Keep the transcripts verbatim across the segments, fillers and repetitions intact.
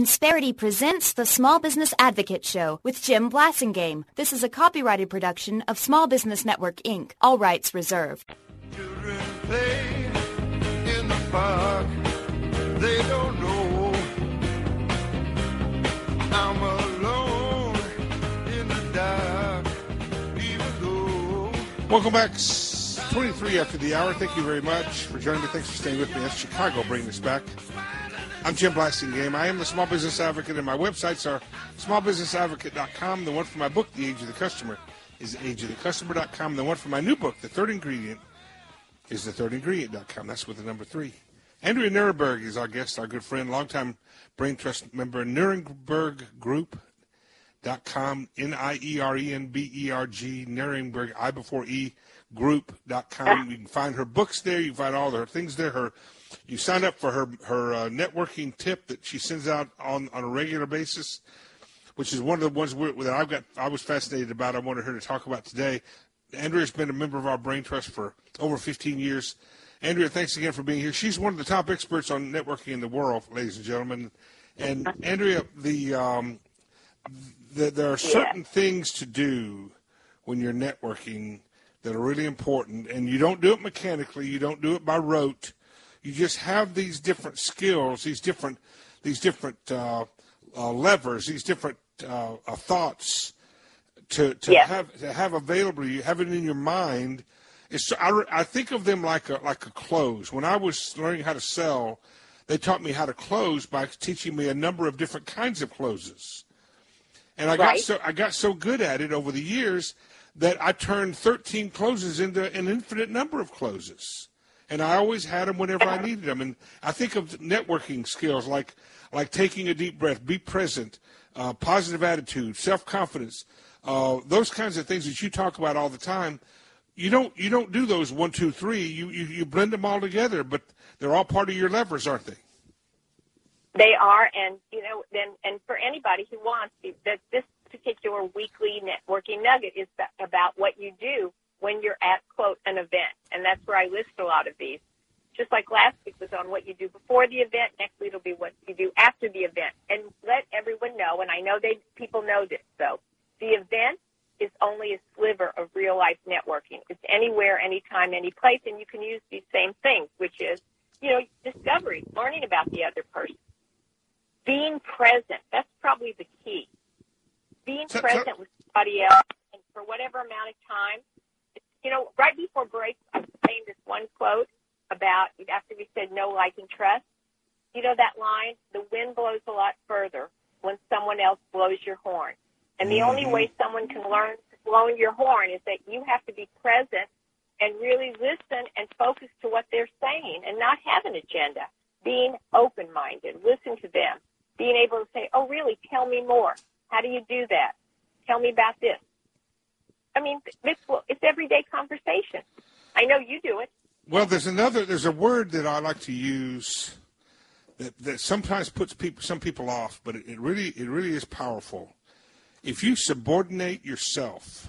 Insperity presents the Small Business Advocate Show with Jim Blasingame. This is a copyrighted production of Small Business Network, Incorporated. All rights reserved. Children play in the park. They don't know I'm alone in the dark, even though. Welcome back. twenty-three after the hour. Thank you very much for joining me. Thanks for staying with me. That's Chicago bringing us back. I'm Jim Blasingame. I am the Small Business Advocate, and my websites are small business advocate dot com. The one for my book, The Age of the Customer, is age of the customer dot com. The one for my new book, The Third Ingredient, is the third ingredient dot com. That's with the number three. Andrea Nierenberg is our guest, our good friend, longtime Brain Trust member, Nierenberg Group dot com, N I E R E N B E R G, Nierenberg, I before E, group dot com. You can find her books there. You can find all her things there. Her You sign up for her her uh, networking tip that she sends out on, on a regular basis, which is one of the ones that I've got. I was fascinated about. I wanted her to talk about today. Andrea's been a member of our Brain Trust for over fifteen years. Andrea, thanks again for being here. She's one of the top experts on networking in the world, ladies and gentlemen. And Andrea, the, um, the there are certain yeah. things to do when you're networking that are really important, and you don't do it mechanically. You don't do it by rote. You just have these different skills, these different, these different uh, uh, levers, these different uh, uh, thoughts to to yeah. have to have available. You have it in your mind. It's, I, I think of them like a like a close. When I was learning how to sell, they taught me how to close by teaching me a number of different kinds of closes, and I right. got so I got so good at it over the years that I turned thirteen closes into an infinite number of closes. And I always had them whenever I needed them. And I think of networking skills like like taking a deep breath, be present, uh, positive attitude, self-confidence, uh, those kinds of things that you talk about all the time. You don't you don't do those one, two, three. You, you, you blend them all together, but they're all part of your levers, aren't they? They are, and you know, then and for anybody who wants to, that this particular weekly networking nugget is about what you do when you're at, quote, an event. And that's where I list a lot of these. Just like last week was on what you do before the event, next week will be what you do after the event. And let everyone know, and I know they people know this, though, the event is only a sliver of real-life networking. It's anywhere, anytime, any place, and you can use these same things, which is, you know, discovery, learning about the other person. Being present, that's probably the key. Being present with somebody else, and for whatever amount of time. You know, right before break, I was saying this one quote about, after we said no, like, and trust. You know that line, the wind blows a lot further when someone else blows your horn. And the mm-hmm. only way someone can learn blowing your horn is that you have to be present and really listen and focus to what they're saying and not have an agenda. Being open-minded, listen to them. Being able to say, oh, really, tell me more. How do you do that? Tell me about this. I mean, this will, it's everyday conversation. I know you do it. Well, there's another, there's a word that I like to use that, that sometimes puts people, some people off, but it, it really, it really is powerful. If you subordinate yourself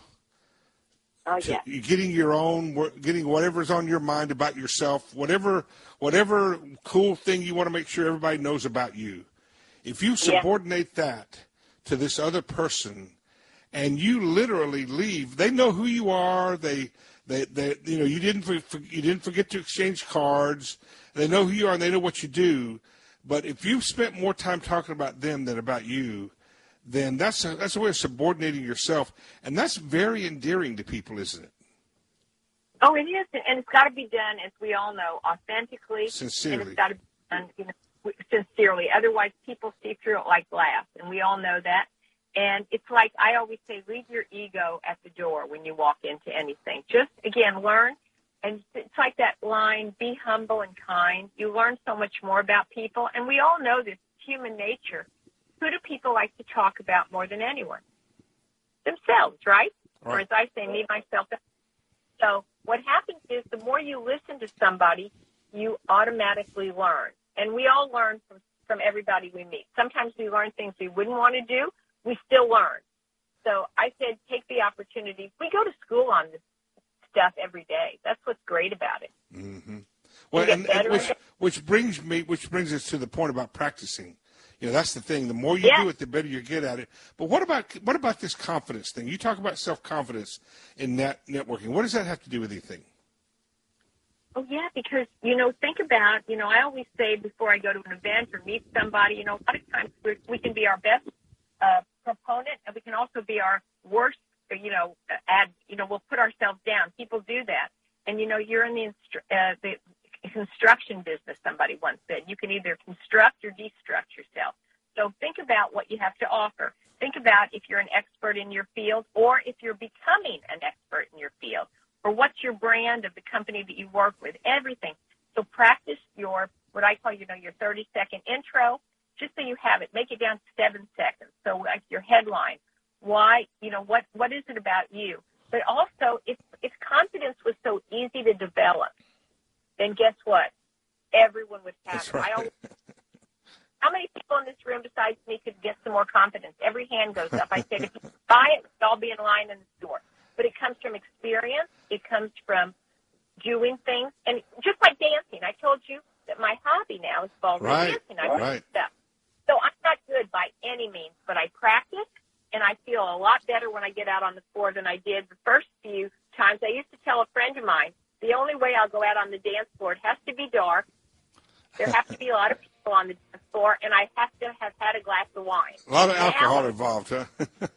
oh, to yeah. getting your own, getting whatever's on your mind about yourself, whatever, whatever cool thing you want to make sure everybody knows about you, if you subordinate yeah. that to this other person, and you literally leave, they know who you are. They, they, they you know, you didn't, for, you didn't forget to exchange cards. They know who you are and they know what you do. But if you've spent more time talking about them than about you, then that's a, that's a way of subordinating yourself, and that's very endearing to people, isn't it? Oh, it is, and it's got to be done, as we all know, authentically. Sincerely. And it's got to be done, you know, sincerely. Otherwise, people see through it like glass, and we all know that. And it's like I always say, leave your ego at the door when you walk into anything. Just, again, learn. And it's like that line, be humble and kind. You learn so much more about people. And we all know this, human nature. Who do people like to talk about more than anyone? Themselves, right? right. Or as I say, me, myself. So what happens is the more you listen to somebody, you automatically learn. And we all learn from, from everybody we meet. Sometimes we learn things we wouldn't want to do. We still learn. So I said, take the opportunity. We go to school on this stuff every day. That's what's great about it. Mm-hmm. Well, and, and which, which brings me, which brings us to the point about practicing. You know, that's the thing. The more you yeah. do it, the better you get at it. But what about what about this confidence thing? You talk about self-confidence in net networking. What does that have to do with anything? Oh, yeah, because, you know, think about, you know, I always say before I go to an event or meet somebody, you know, a lot of times we're, we can be our best uh, proponent, and we can also be our worst, you know, ad, you know, we'll put ourselves down. People do that. And, you know, you're in the, instru- uh, the construction business, somebody once said. You can either construct or destruct yourself. So think about what you have to offer. Think about if you're an expert in your field or if you're becoming an expert in your field, or what's your brand of the company that you work with, everything. So practice your, what I call, you know, your thirty-second intro, just so you have it. Make it down to seven seconds. So like your headline, why, you know, what, what is it about you? But also, if, if confidence was so easy to develop, then guess what? Everyone would have That's it. right. I always, how many people in this room besides me could get some more confidence? Every hand goes up. I said, if you buy it, we'd all be in line in the store. But it comes from experience. It comes from doing things. And just like dancing, I told you that my hobby now is ballroom right. dancing. I right. stuff. So I'm not good by any means, but I practice, and I feel a lot better when I get out on the floor than I did the first few times. I used to tell a friend of mine, the only way I'll go out on the dance floor, it has to be dark. There have to be a lot of people on the dance floor, and I have to have had a glass of wine. A lot of now, alcohol involved, huh?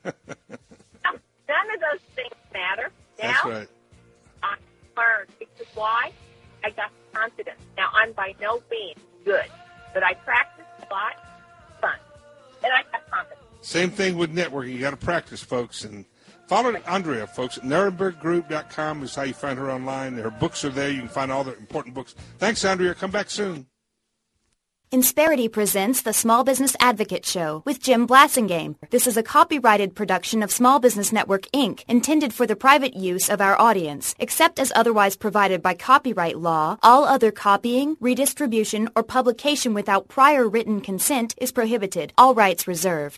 None of those things matter. Now, That's right. I learned. Because why? I got confidence. Now, I'm by no means good, but I practice a lot. Fun. And I got confidence. Same thing with networking. You got to practice, folks. And follow Andrea, folks. At Nuremberg Group dot com is how you find her online. Her books are there. You can find all the important books. Thanks, Andrea. Come back soon. Insperity presents the Small Business Advocate Show with Jim Blasingame. This is a copyrighted production of Small Business Network, Incorporated, intended for the private use of our audience. Except as otherwise provided by copyright law, all other copying, redistribution, or publication without prior written consent is prohibited. All rights reserved.